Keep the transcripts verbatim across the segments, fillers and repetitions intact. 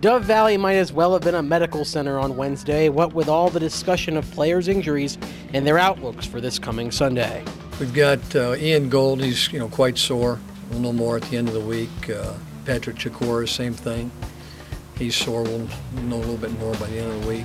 Dove Valley might as well have been a medical center on Wednesday, what with all the discussion of players' injuries and their outlooks for this coming Sunday. We've got uh, Ian Gold, he's you know quite sore. We'll know more at the end of the week. Uh, Patrick Chikora, same thing. He's sore. We'll know a little bit more by the end of the week.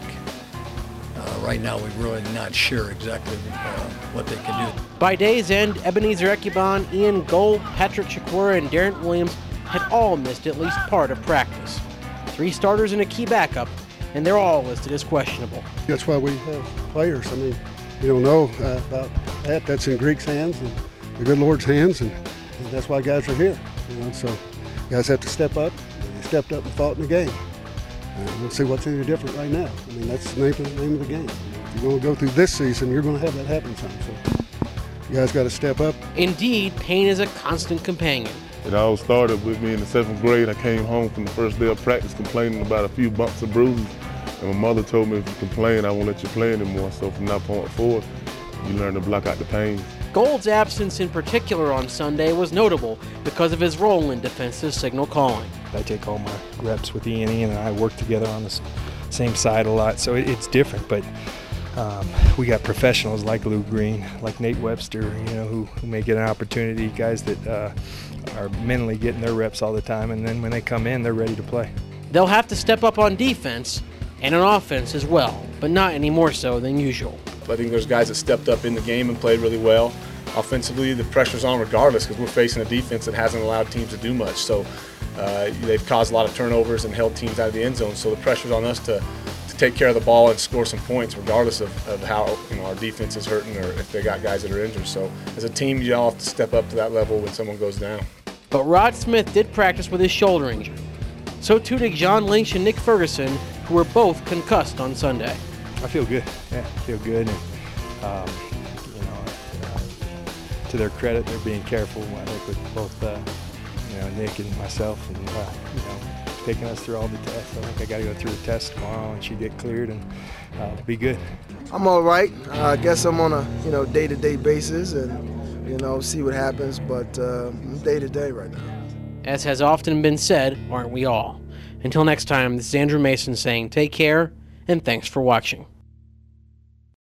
Uh, right now, we're really not sure exactly uh, what they can do. By day's end, Ebenezer Ekubon, Ian Gold, Patrick Chikora, and Darren Williams had all missed at least part of practice. Three starters and a key backup, and they're all listed as questionable. That's why we have players. I mean, you don't know uh, about that. That's in Greek's hands and the good Lord's hands, and, and that's why guys are here. You know, so guys have to step up. They stepped up and fought in the game. Uh, we'll see what's any different right now. I mean, that's the name of the, name of the game. If you're going to go through this season, you're going to have that happen some. So you guys got to step up. Indeed, pain is a constant companion. It all started with me in the seventh grade. I came home from the first day of practice complaining about a few bumps and bruises. And my mother told me, if you complain, I won't let you play anymore. So from that point forward, you learn to block out the pain. Gold's absence in particular on Sunday was notable because of his role in defensive signal calling. I take all my reps with Ian. Ian and I work together on the same side a lot, so it's different. But um, we got professionals like Lou Green, like Nate Webster, you know, who, who may get an opportunity, guys that uh, are mentally getting their reps all the time, and then when they come in, they're ready to play. They'll have to step up on defense and on offense as well, but not any more so than usual. I think there's guys that stepped up in the game and played really well. Offensively, the pressure's on regardless because we're facing a defense that hasn't allowed teams to do much. So uh, they've caused a lot of turnovers and held teams out of the end zone. So the pressure's on us to, to take care of the ball and score some points regardless of, of how you know our defense is hurting or if they got guys that are injured. So as a team, you all have to step up to that level when someone goes down. But Rod Smith did practice with his shoulder injury. So too did John Lynch and Nick Ferguson, who were both concussed on Sunday. I feel good. Yeah, I feel good. And, um, you know, uh, to their credit, they're being careful. I think with both, uh, you know, Nick and myself, and uh, you know, taking us through all the tests. I think I got to go through the test tomorrow, and she get cleared, and uh, be good. I'm all right. Uh, I guess I'm on a you know day-to-day basis, and you know see what happens. But uh, I'm day-to-day right now. As has often been said, aren't we all? Until next time, this is Andrew Mason saying take care and thanks for watching.